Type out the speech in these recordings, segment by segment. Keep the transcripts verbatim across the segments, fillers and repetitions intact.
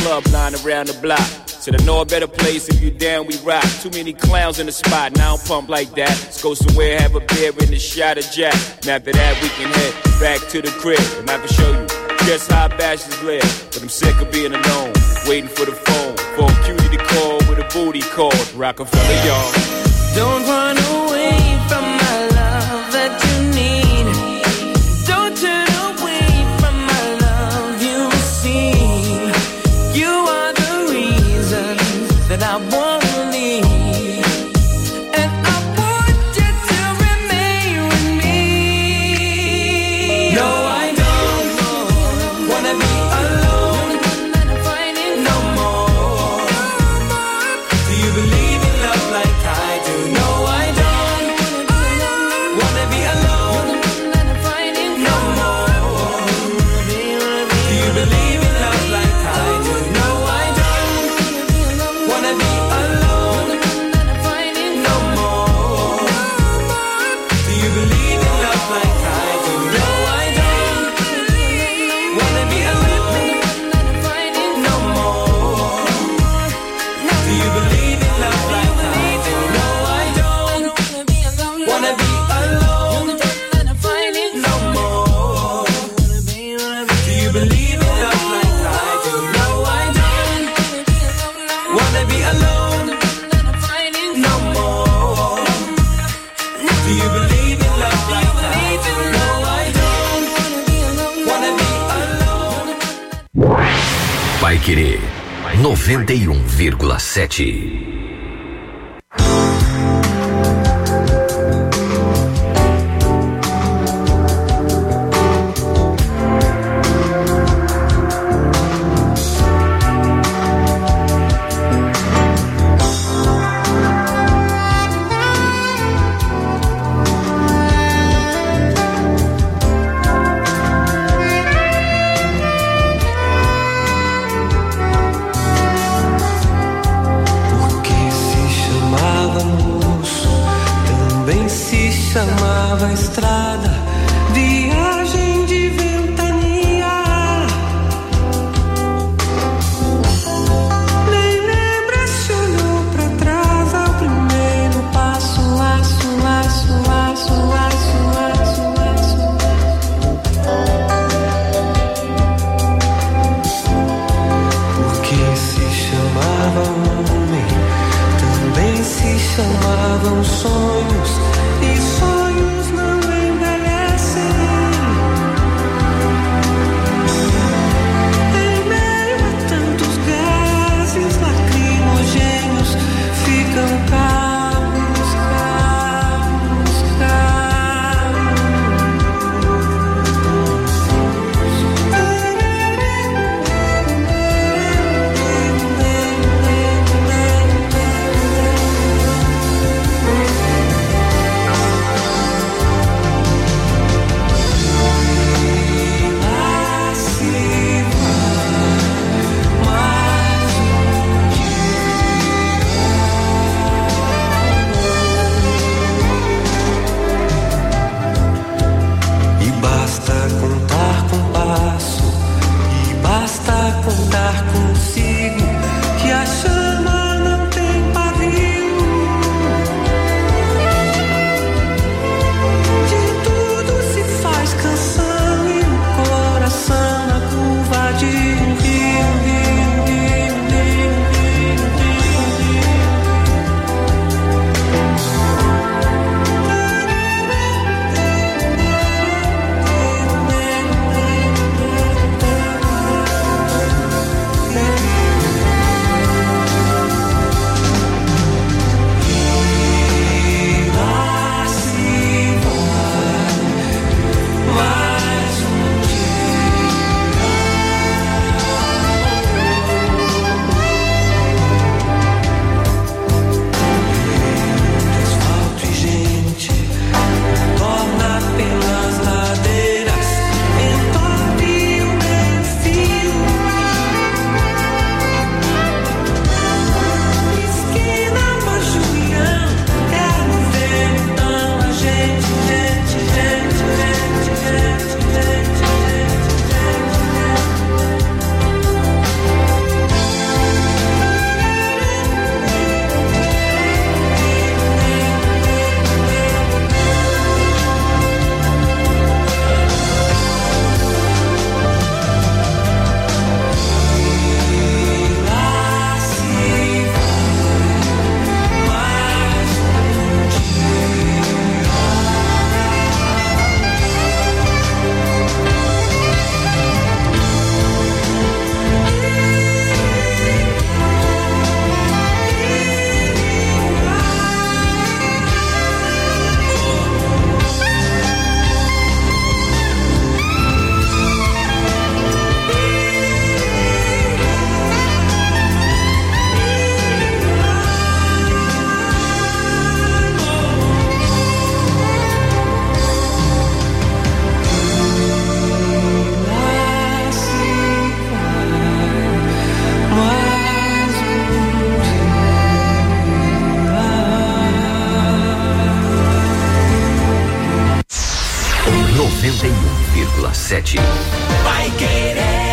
club line around the block. Said I know a better place, if you down we rock. Too many clowns in the spot, and I don't pump like that. Let's go somewhere, have a beer and a shot of Jack. And after that we can head back to the crib, and I can show you just how bachelors live. But I'm sick of being alone, waiting for the phone, for a cutie to call with a booty call. Rockefeller, y'all. Don't run away from my love that you need. Don't turn away from my love you receive. You are the reason that I want to leave, and I want you to remain with me. No, I don't wanna be alone no more. Do you believe in love like I do? No, I don't wanna be alone no more. Do you believe in love like I do? No, I don't wanna be alone no more. Do you believe in love like I do? No, I don't wanna be alone no more. Do you believe in love like I do? No, I don't wanna be alone no more. Do you believe in love like I do? No, I don't wanna be alone no more. Do you believe in love like I do? No, I don't wanna be alone. Vai Querer noventa e um vírgula sete. Porque noventa e um vírgula sete. Vai Querer.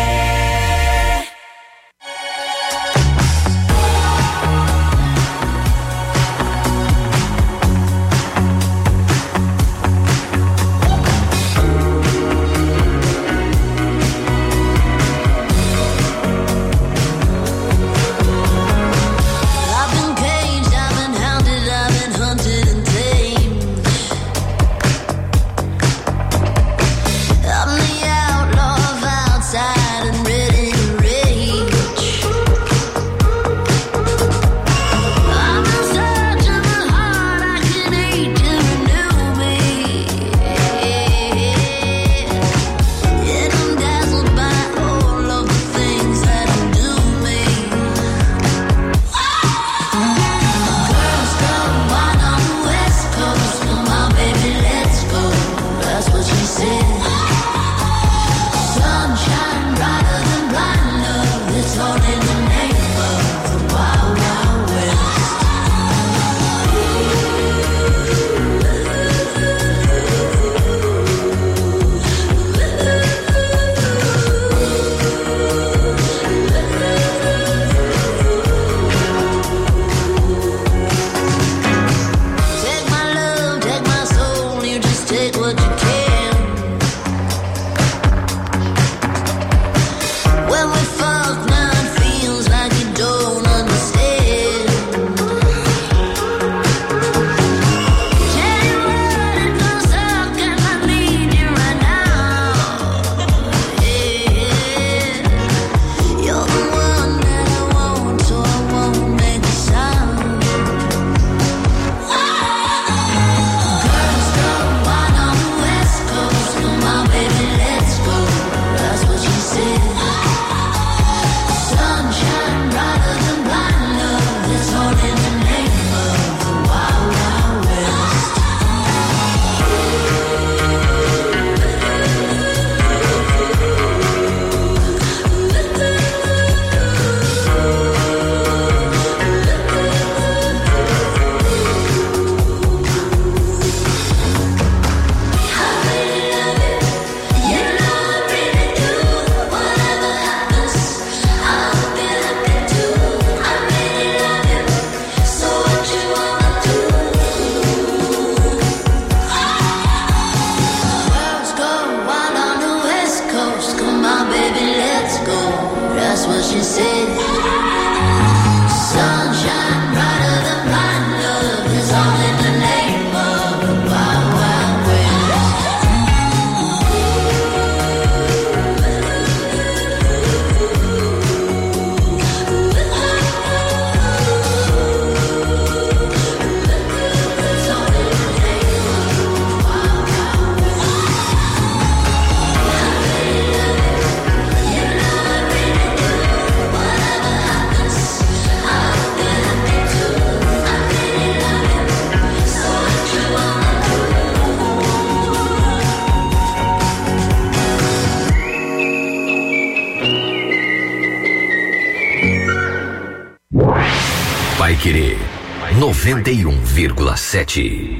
Querer noventa e um vírgula sete.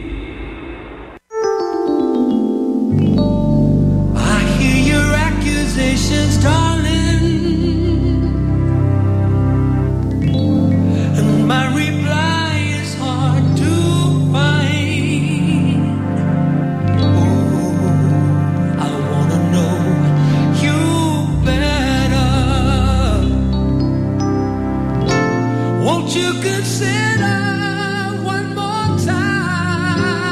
Won't you consider one more time?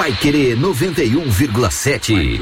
Vai Querer noventa e um vírgula sete.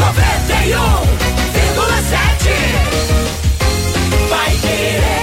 noventa e um vírgula sete. Vai Querer.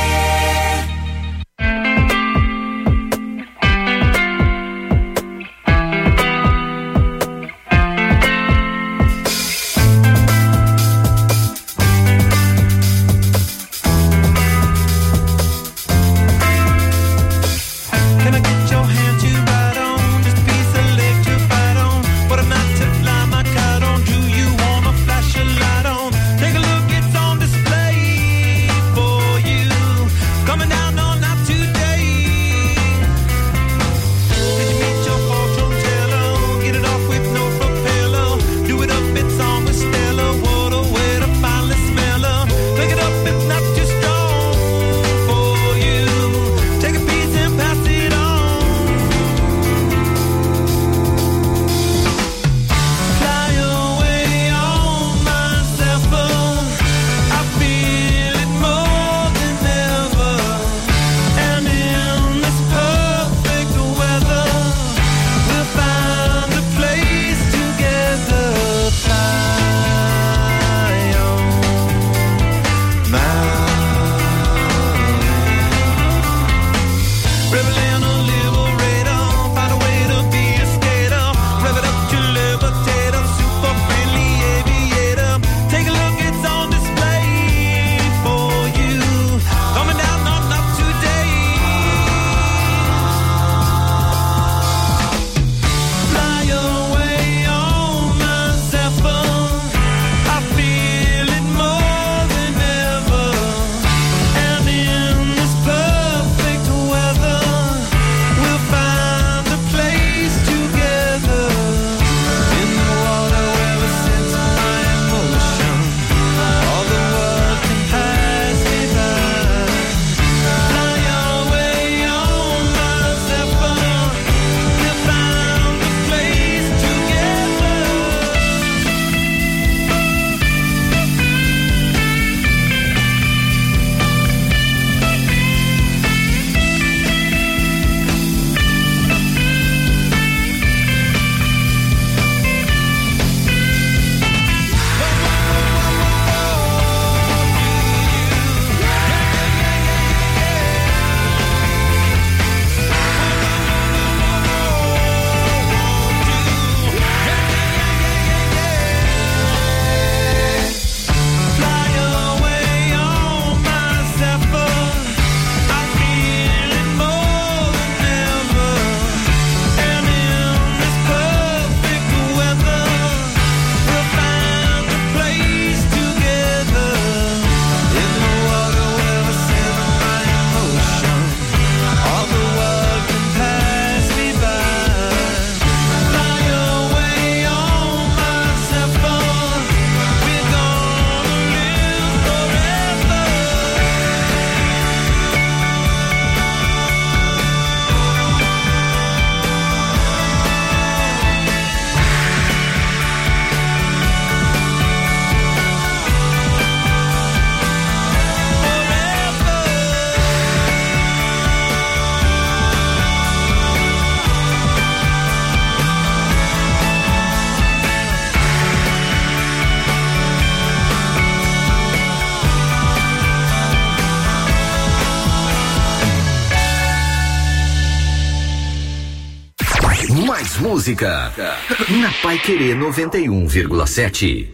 Mais música na Paiquerê noventa e um vírgula sete.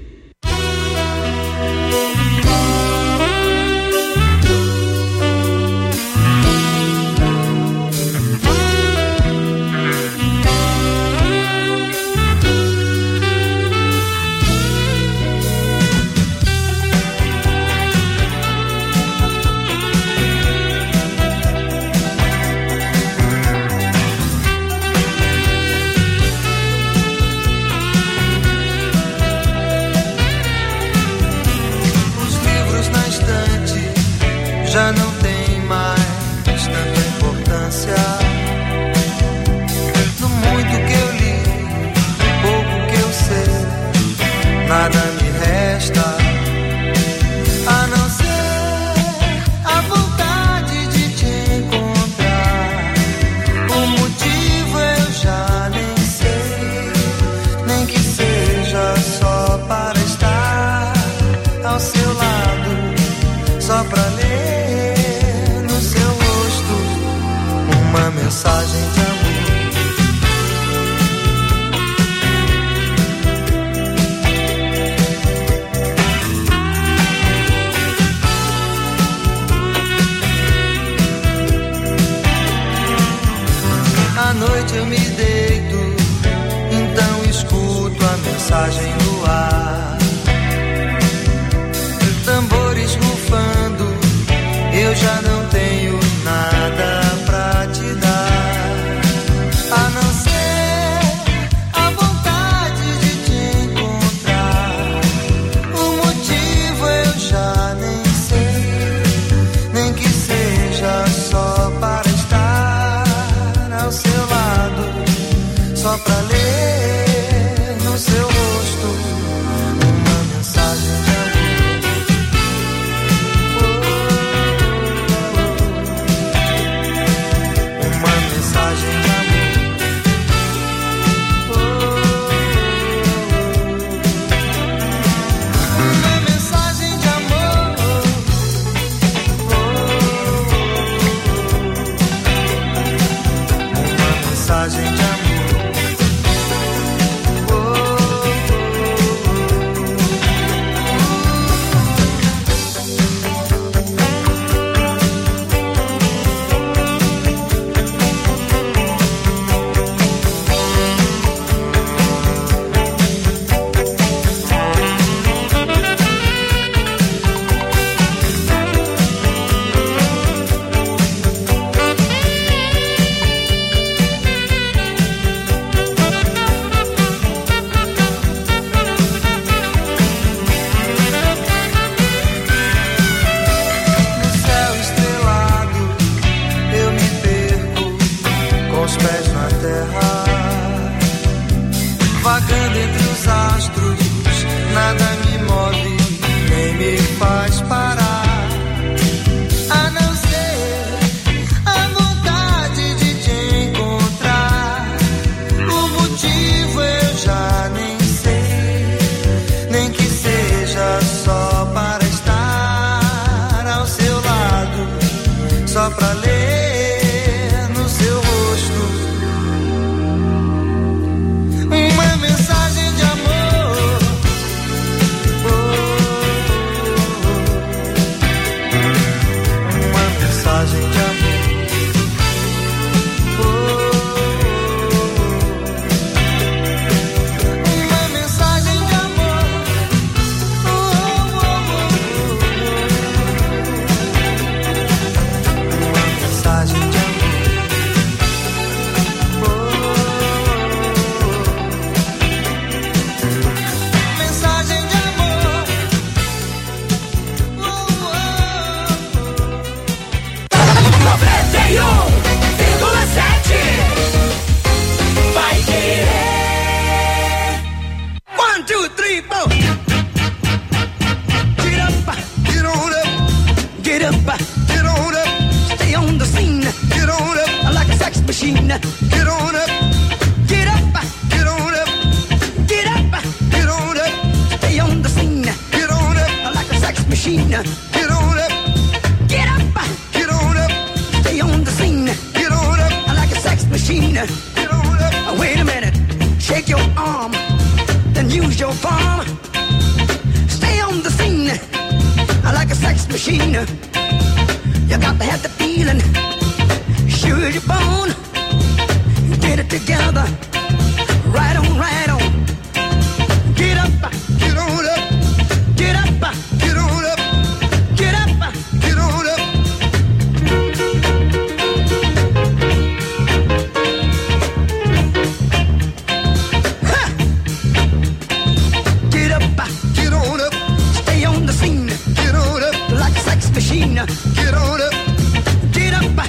Já não tem mais tanta importância. Do muito que eu li, do pouco que eu sei, nada me resta a não ser a vontade de te encontrar. O motivo eu já nem sei, nem que seja só para no ar. Tambores rufando, eu já não tenho nada pra te dar, a não ser a vontade de te encontrar. O motivo eu já nem sei, nem que seja só para estar ao seu lado, só pra ler no seu rosto uma mensagem de amor.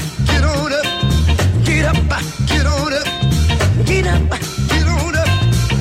Get up, get on up,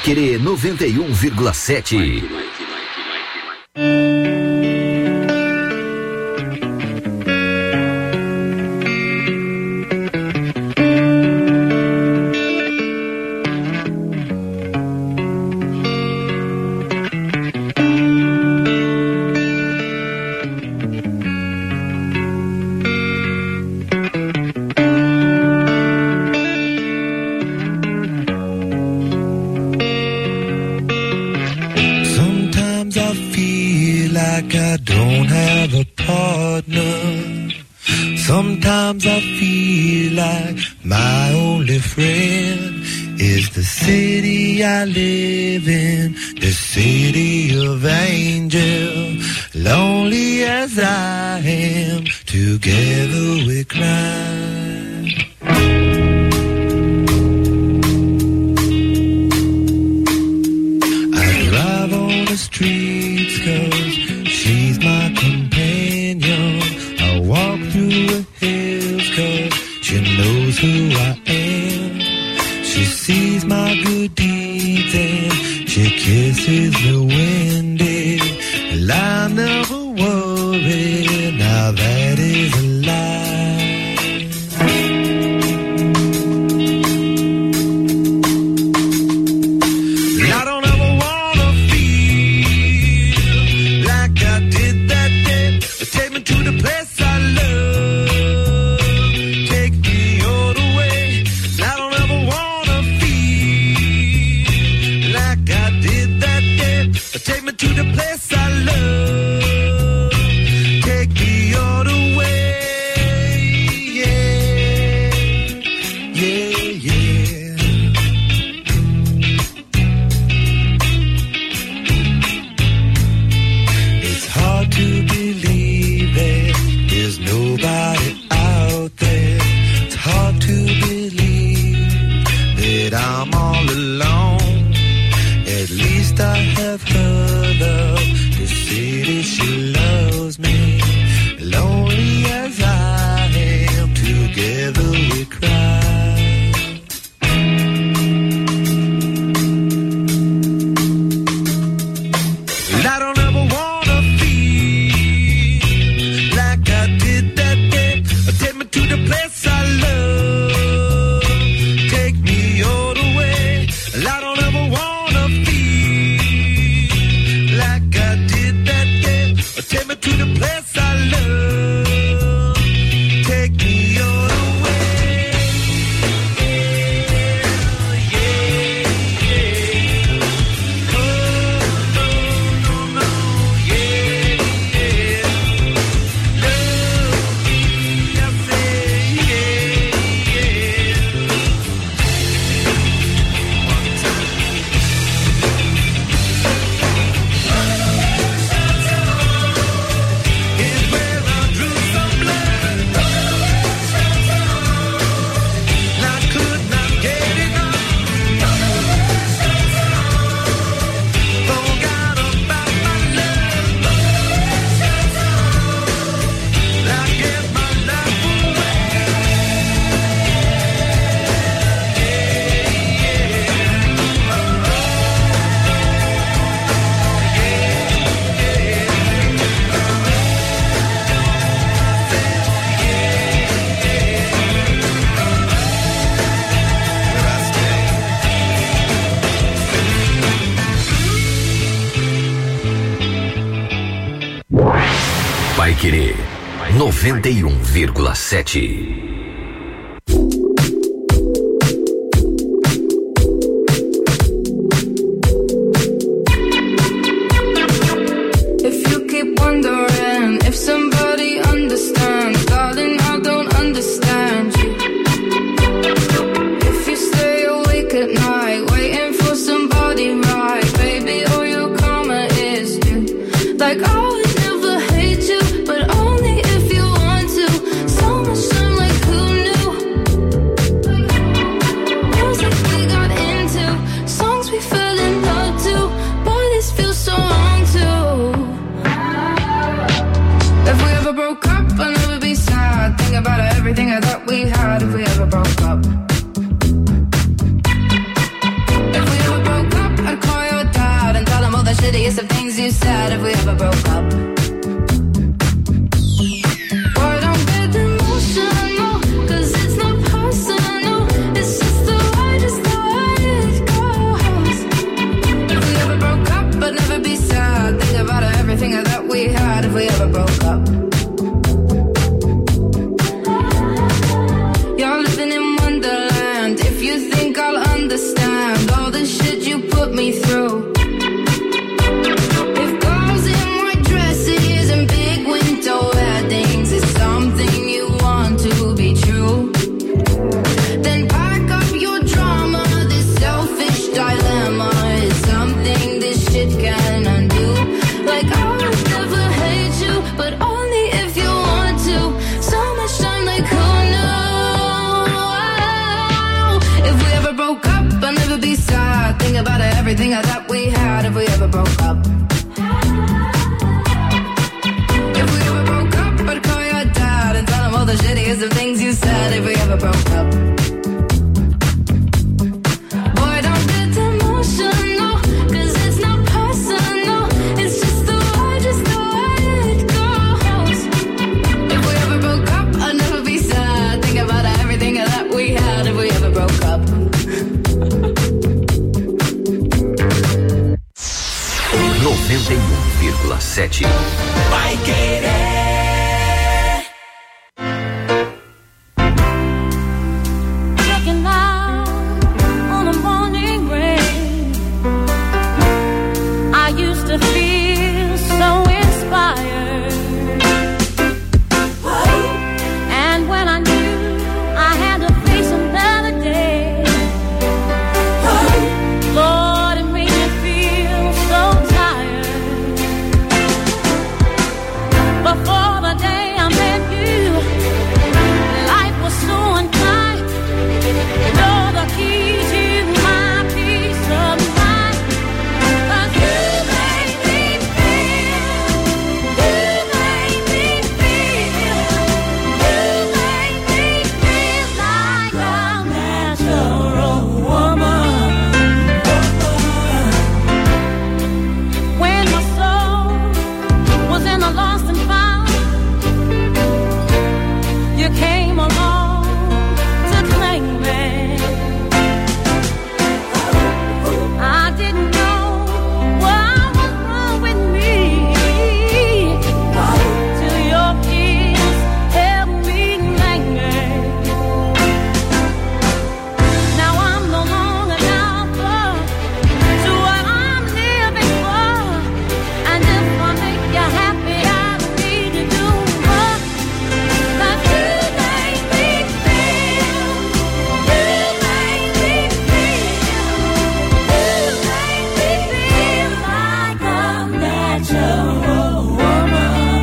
Querer noventa e um vírgula sete. Sometimes I feel like my only friend is the city I live in, the city of angels. Lonely as I am, together we cry. I drive on the streets 'cause she's my companion. I walk through the hills 'cause she knows who I am. She sees my good deeds and she kisses me when dead. Well, I never worry, now that is a lie. I don't ever wanna feel like I did that day. Take me to the place I love. Take me all the way. I don't ever wanna feel like I did that day. Take me to the place I love. Take me all the way. Yeah, yeah, yeah. It's hard to believe that there's nobody out there. It's hard to believe that I'm all alone. At least I have her love to see that she loves me. Lonely as I am, together we cry. I don't ever wanna feel like I did that day. Take me to the place I love. Take me all the way. I don't ever wanna feel like I did that day. Take me to the place I love. Take me all the way. Yeah, yeah. Oh, no, no, no. Yeah, yeah. Love me, I say, yeah, yeah. One time. Is where I drew some blood. I could not get enough. Forgot about my love. I gave my life away. Where I stay. Vai Querer noventa e um vírgula sete. If you keep wondering if somebody understands, darling, I don't understand you. If you stay awake at night, waiting for somebody right, baby, all your karma is due. Like I would never hate you, but only if you want to. So much time, like who knew? Music we got into, songs we fell in love to. Boy, this feels so wrong too. If we ever broke up, I'll never be sad. Think about everything I thought we had. If we ever broke up, if we ever broke up, of things you said if we ever broke up. Boy, don't get emotional, cause it's not personal. It's just the way, just the way it goes. If we ever broke up, I'd never be sad. Think about everything that we had if we ever broke up. You're living in Wonderland. If you think I'll understand all the shit you put me through. If girls in white dresses and big winter weddings is something you want to be true, then pack up your drama. This selfish dilemma is something this shit can undo. Like I would never hate you, but only if you want to. So much time, like who knew? If we ever broke up, I'll never be sad. Think about everything I thought we had if we ever broke up. If we ever broke up, I'd call your dad and tell him all the shittiest of things you said if we ever broke up. Boy, don't get emotional, cause it's not personal. It's just the way, just the way it goes. If we ever broke up, I'd never be sad. Think about everything that we had if we ever broke up. noventa e um vírgula sete. Vai querer. Looking out on a morning rain, I used to feel so inspired. And when I knew I had to face another day, Lord, it made me feel so tired. Before the day I met you, life was so unkind. You're the key to my peace of mind. 'Cause you made me feel, you made me feel, you made me feel like a natural woman. When my soul was in a lost and found, you came along to claim me. I didn't know what was wrong with me till your kiss helped me linger. Now I'm no longer down for to what I'm living for. And if I make you happy, I don't need to do more. 'Cause you made me feel, you made me feel, you made me feel like a natural woman.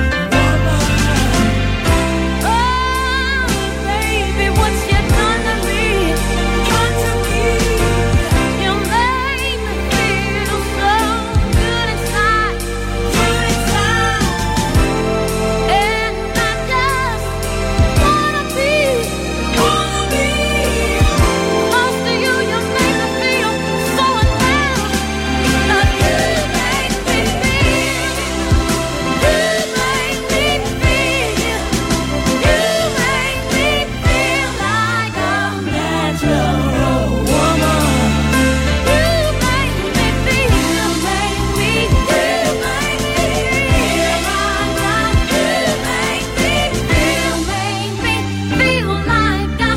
Oh, baby, what you done to me, done to me. You made me feel so good inside, good inside. And I just wanna be, wanna be close to you. You make me feel so alive. 'Cause you make me feel, you make me feel, you make me feel like a natural woman. You make me feel, you make me, you make me feel like a, you make me feel, make me feel like a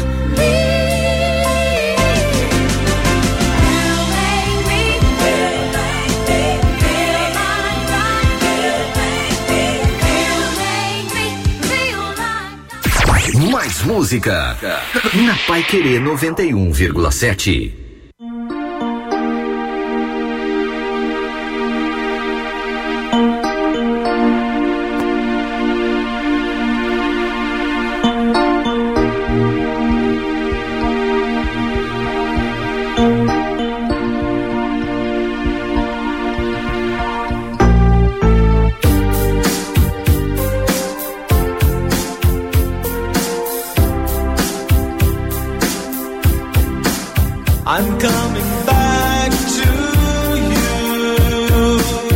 need. You make me, you make me feel like a, you make me, you make me feel like a. Mais música na Paiquerê noventa e um vírgula sete. I'm coming back to you.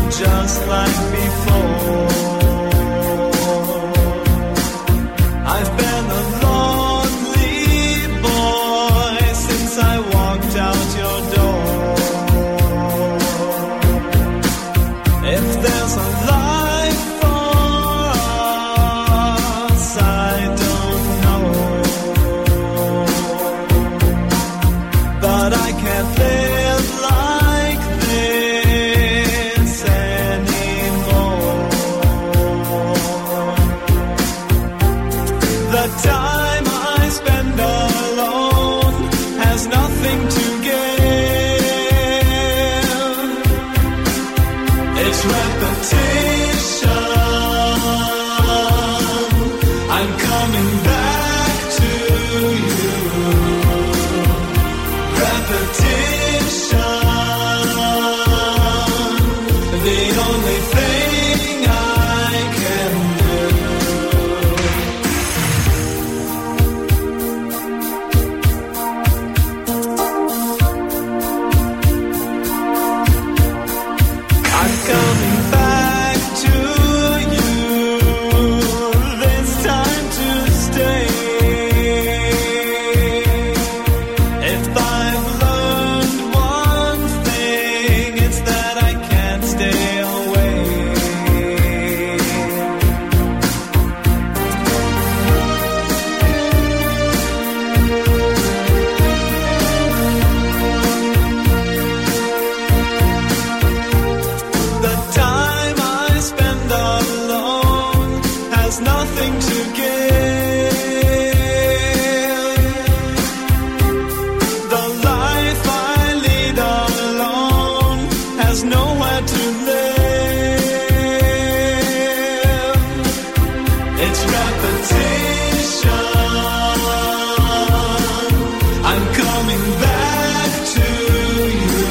to give. The life I lead alone has nowhere to live. It's repetition. I'm coming back to you.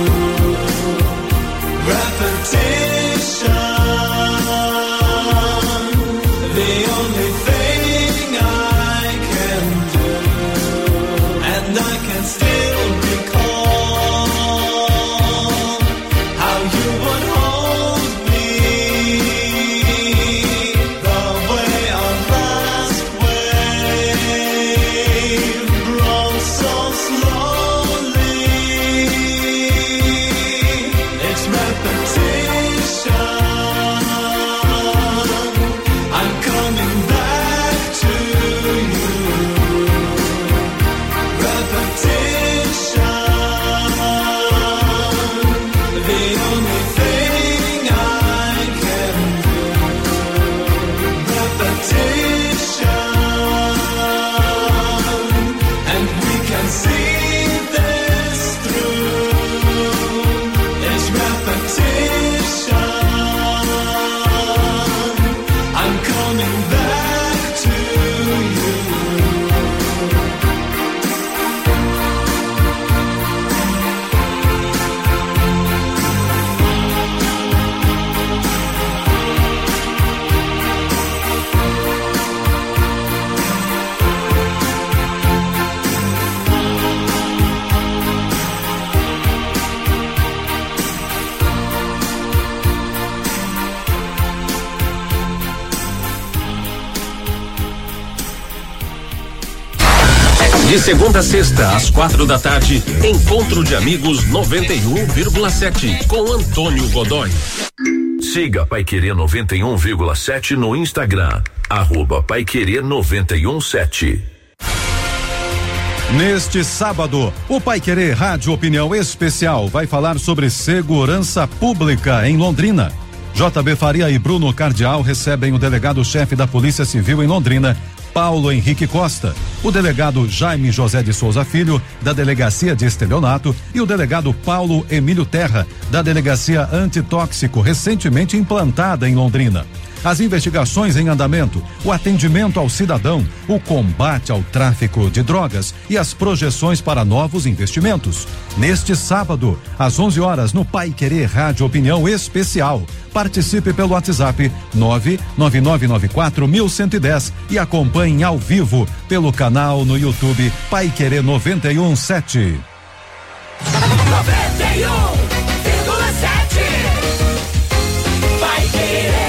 Repetition. The only thing I can do, and I can still recall how you would hold me, the way our last wave broke so slowly. It's repetition. I'm coming back to you. Repetition. The only thing I can do. Repetition. And we can see this through. It's repetition. I'm coming back to you. De segunda a sexta, às quatro da tarde, Encontro de Amigos noventa e um vírgula sete, com Antônio Godoy. Siga Paiquerê noventa e um vírgula sete no Instagram, arroba Paiquerê noventa e um sete. Neste sábado, o Paiquerê Rádio Opinião Especial vai falar sobre segurança pública em Londrina. J B Faria e Bruno Cardial recebem o delegado-chefe da Polícia Civil em Londrina, Paulo Henrique Costa, o delegado Jaime José de Souza Filho, da Delegacia de Estelionato, e o delegado Paulo Emílio Terra, da Delegacia Antitóxico, recentemente implantada em Londrina. As investigações em andamento, o atendimento ao cidadão, o combate ao tráfico de drogas e as projeções para novos investimentos. Neste sábado, às onze horas, no Paiquerê Rádio Opinião Especial. Participe pelo WhatsApp nove nove nove nove quatro um um um zero e acompanhe ao vivo pelo canal no YouTube Paiquerê noventa e um sete. noventa e um vírgula sete. Vai querer.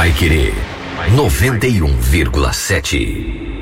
Paiquerê noventa e um vírgula sete.